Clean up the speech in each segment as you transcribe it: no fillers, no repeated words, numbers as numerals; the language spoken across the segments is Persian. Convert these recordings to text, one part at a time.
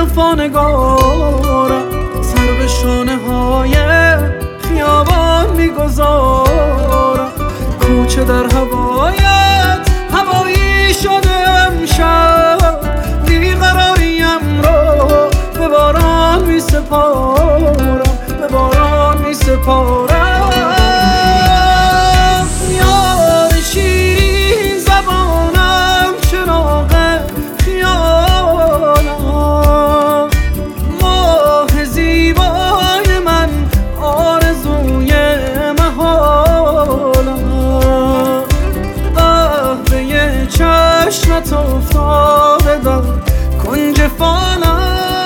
وفا نگارم، سر به شانه های خیابان میگذارم. کوچه در هوایت هوایی شده امشب، بیقراریم رو به باران میسپارم، به باران میسپارم. یار شیرین زبانم، چراغ خیالم، ماه زیبای من، آرزوی محالم. قهوه چشمت افتاده در کنج فالم،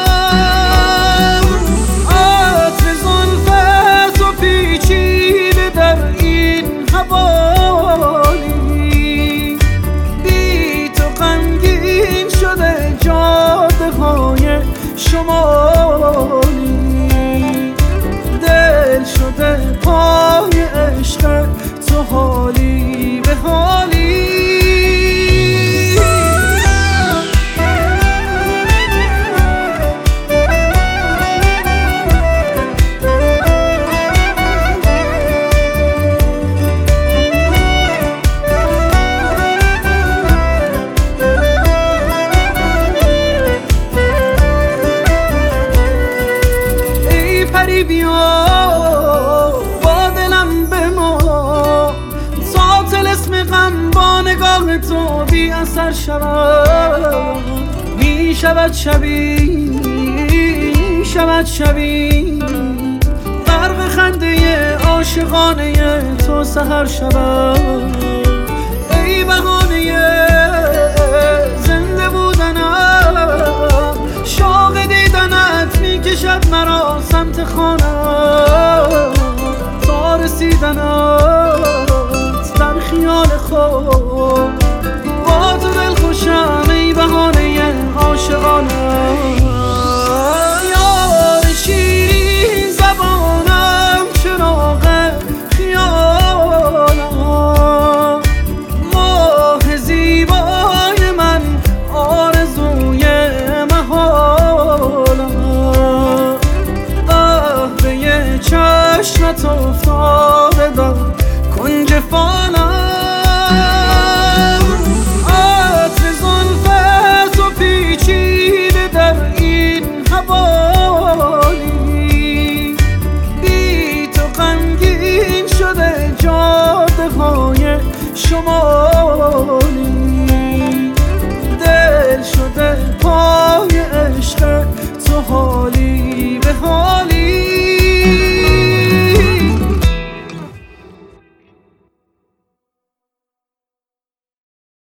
عطر زلفت و پیچیده در این حوالی. بی تو غمگین شده جاده های شمالی، دل شده پای عشق تو حالی به حالی. بیا با دلم بما تا طلسم غم با نگاه تو بی اثر شود. می شود شبی غرق خنده عاشقانه تو سحر شود. ای بهانه زنده بودنم، شوق دیدنت میکشد مرا سمت خانم. تا رسیدنت در خیال خود، با تو دل خوشم ای بهانه عاشقانم. یار شیرین زبانم، چراغ خیالم، ماه زیبای من، آرزوی محالم. قهوه چشمت افتاده در کنج فالم، عطر زلفت و پیچیده در این حوالی. بی تو غمگین شده جاده های شما